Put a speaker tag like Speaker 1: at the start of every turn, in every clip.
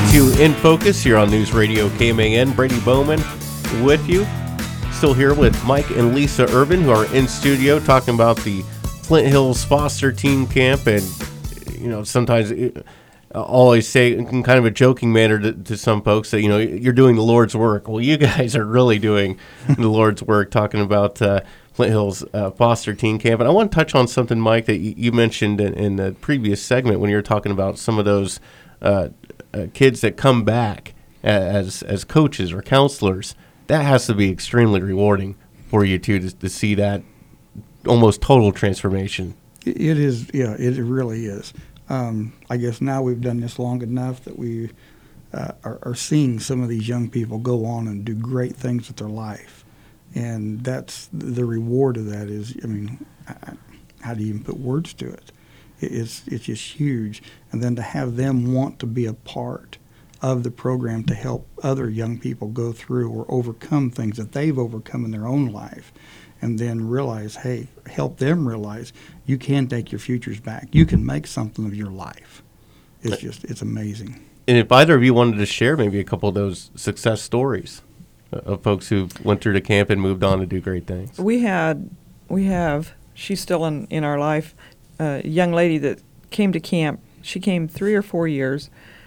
Speaker 1: to In Focus here on News Radio KMAN. Brady Bowman with you. Still here with Mike and Lisa Irvin, who are in studio talking about the Flint Hills Foster Teen Camp. And, sometimes I always say in kind of a joking manner to some folks that, you're doing the Lord's work. Well, you guys are really doing the Lord's work talking about Flint Hills Foster Teen Camp. And I want to touch on something, Mike, that you mentioned in the previous segment when you were talking about some of those kids that come back as coaches or counselors. That has to be extremely rewarding for you, too, to see that almost total transformation.
Speaker 2: It is, yeah, it really is. I guess now we've done this long enough that we are seeing some of these young people go on and do great things with their life. And that's the reward of that is, how do you even put words to it? It's just huge. And then to have them want to be a part of the program to help other young people go through or overcome things that they've overcome in their own life, and then realize, hey, help them realize you can take your futures back. You can make something of your life. It's amazing. And
Speaker 1: if either of you wanted to share maybe a couple of those success stories of folks who went through the camp and moved on to do great things.
Speaker 3: We have, she's still in our life, a young lady that came to camp. She came 3 or 4 years.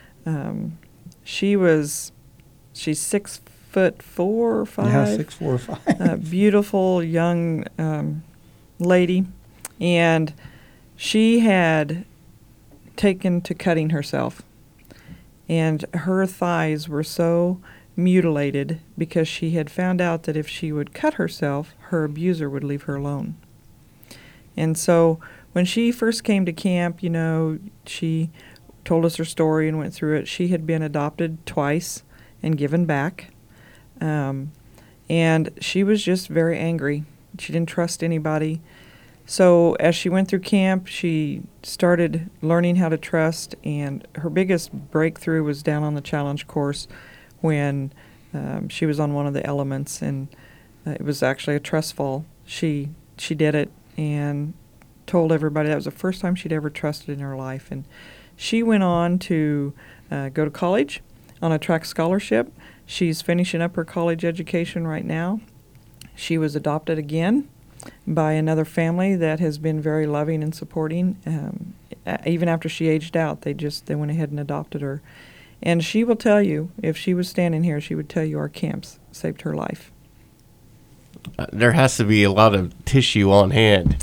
Speaker 3: She's 6'4" or 5".
Speaker 2: Yeah, 6'4" or 5.
Speaker 3: Beautiful young lady, and she had taken to cutting herself, and her thighs were so mutilated because she had found out that if she would cut herself, her abuser would leave her alone. And so when she first came to camp, she told us her story and went through it. She had been adopted twice and given back. And she was just very angry. She didn't trust anybody. So as she went through camp, she started learning how to trust, and her biggest breakthrough was down on the challenge course when she was on one of the elements, and it was actually a trust fall. She did it and told everybody that was the first time she'd ever trusted in her life. And she went on to go to college on a track scholarship. She's finishing up her college education right now. She was adopted again by another family that has been very loving and supporting. Even after she aged out, they went ahead and adopted her. And she will tell you, if she was standing here, she would tell you our camps saved her life.
Speaker 1: There has to be a lot of tissue on hand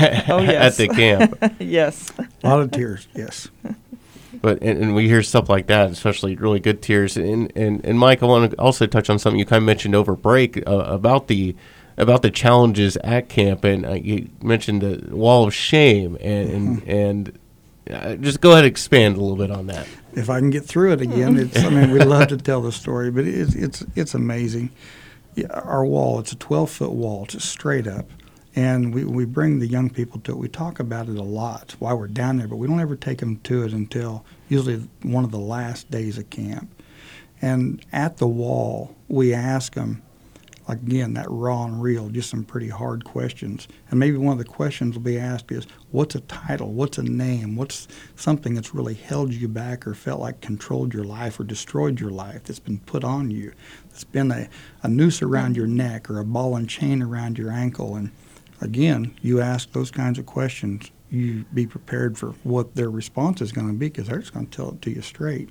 Speaker 1: at the camp.
Speaker 3: Yes.
Speaker 2: A lot of tears, yes.
Speaker 1: But and we hear stuff like that, especially really good tears. And Mike, I want to also touch on something you kind of mentioned over break about the challenges at camp, and you mentioned the wall of shame, and just go ahead and expand a little bit on that.
Speaker 2: If I can get through it again, we love to tell the story, but it's amazing. Yeah, our wall, it's a 12-foot wall, just straight up. And we bring the young people to it. We talk about it a lot while we're down there, but we don't ever take them to it until usually one of the last days of camp. And at the wall, we ask them, like, again, that raw and real, just some pretty hard questions. And maybe one of the questions will be asked is, what's a title? What's a name? What's something that's really held you back or felt like controlled your life or destroyed your life that's been put on you? That's been a noose around your neck or a ball and chain around your ankle. And again, you ask those kinds of questions, you be prepared for what their response is going to be, because they're just going to tell it to you straight.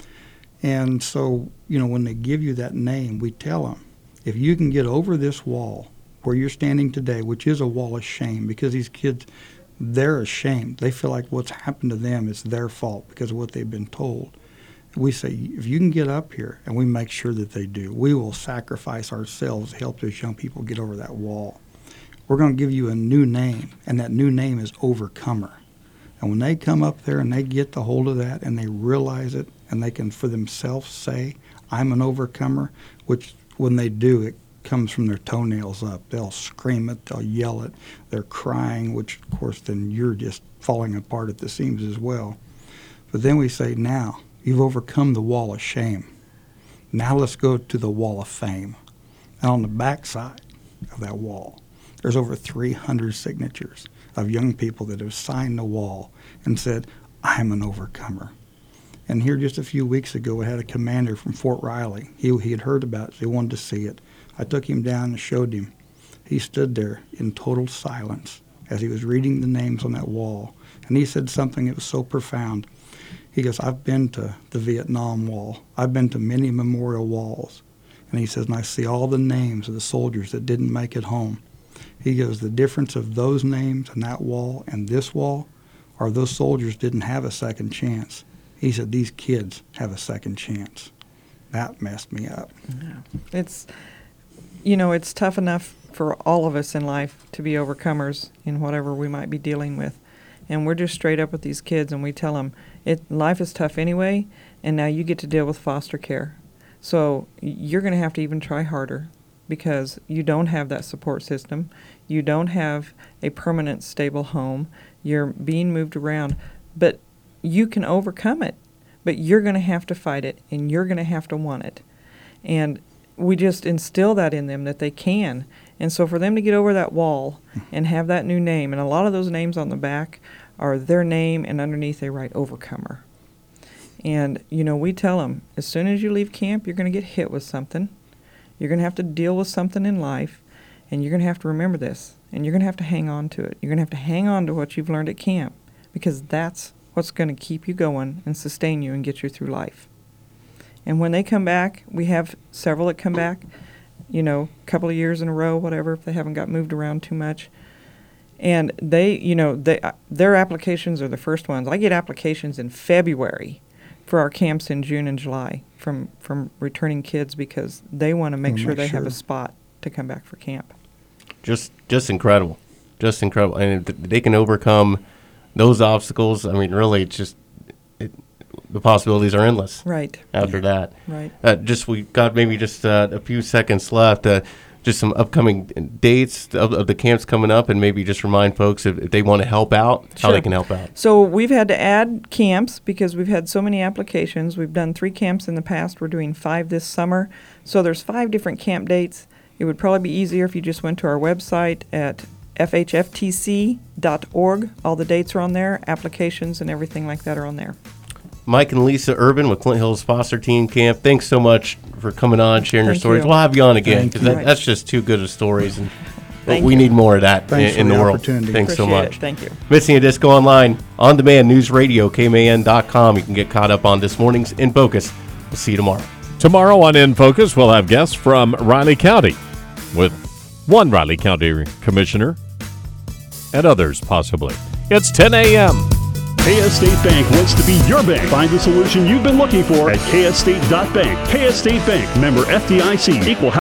Speaker 2: And so, when they give you that name, we tell them, if you can get over this wall where you're standing today, which is a wall of shame, because these kids, they're ashamed. They feel like what's happened to them is their fault because of what they've been told. We say, if you can get up here, and we make sure that they do, we will sacrifice ourselves to help those young people get over that wall. We're going to give you a new name, and that new name is Overcomer. And when they come up there and they get the hold of that and they realize it, and they can for themselves say, I'm an overcomer, which when they do, it comes from their toenails up. They'll scream it, they'll yell it, they're crying, which of course then you're just falling apart at the seams as well. But then we say, now, you've overcome the wall of shame. Now let's go to the wall of fame. And on the backside of that wall, there's over 300 signatures of young people that have signed the wall and said, I'm an overcomer. And here just a few weeks ago, I had a commander from Fort Riley. He had heard about it, so he wanted to see it. I took him down and showed him. He stood there in total silence as he was reading the names on that wall. And he said something that was so profound. He goes, I've been to the Vietnam Wall. I've been to many memorial walls. And he says, and I see all the names of the soldiers that didn't make it home. He goes, the difference of those names and that wall and this wall are those soldiers didn't have a second chance. He said, these kids have a second chance. That messed me up.
Speaker 3: Yeah. It's, it's tough enough for all of us in life to be overcomers in whatever we might be dealing with. And we're just straight up with these kids, and we tell them, life is tough anyway, and now you get to deal with foster care. So you're going to have to even try harder because you don't have that support system. You don't have a permanent, stable home. You're being moved around. But you can overcome it. But you're going to have to fight it, and you're going to have to want it. And we just instill that in them that they can. And so for them to get over that wall and have that new name, and a lot of those names on the back are their name, and underneath they write Overcomer. And, we tell them, as soon as you leave camp, you're going to get hit with something. You're going to have to deal with something in life, and you're going to have to remember this, and you're going to have to hang on to it. You're going to have to hang on to what you've learned at camp, because that's what's going to keep you going and sustain you and get you through life. And when they come back, we have several that come back, a couple of years in a row, whatever, if they haven't got moved around too much. And their applications are the first ones. I get applications in February for our camps in June and July from returning kids because they want to make sure they have a spot to come back for camp.
Speaker 1: Just incredible. Just incredible. And if they can overcome those obstacles, I mean, really, it's just the possibilities are endless.
Speaker 3: Right.
Speaker 1: After that.
Speaker 3: Right.
Speaker 1: We've got maybe just a few seconds left. Just some upcoming dates of the camps coming up, and maybe just remind folks if they want to help out, how they can help out.
Speaker 3: So we've had to add camps because we've had so many applications. We've done 3 camps in the past. We're doing 5 this summer. So there's 5 different camp dates. It would probably be easier if you just went to our website at fhftc.org. All the dates are on there. Applications and everything like that are on there.
Speaker 1: Mike and Lisa Urban with Flint Hills Foster Teen Camp, thanks so much for coming on, sharing your stories.
Speaker 3: You.
Speaker 1: We'll have you on again because
Speaker 3: Thank you.
Speaker 1: that's just too good of stories, and
Speaker 3: Thank
Speaker 1: we
Speaker 3: you.
Speaker 1: need more of that
Speaker 2: Thanks
Speaker 1: in
Speaker 2: for
Speaker 1: the
Speaker 2: the
Speaker 1: world.
Speaker 2: opportunity.
Speaker 1: Thanks so
Speaker 3: Appreciate
Speaker 1: much.
Speaker 3: it. Thank you.
Speaker 1: Missing a Disco Online, on demand news radio, KMAN.com. You can get caught up on this morning's In Focus. We'll see you tomorrow.
Speaker 4: Tomorrow on In Focus, we'll have guests from Riley County with one Riley County commissioner and others possibly. It's 10 a.m.
Speaker 5: KS State Bank wants to be your bank. Find the solution you've been looking for at ksstate.bank. KS State Bank, member FDIC, equal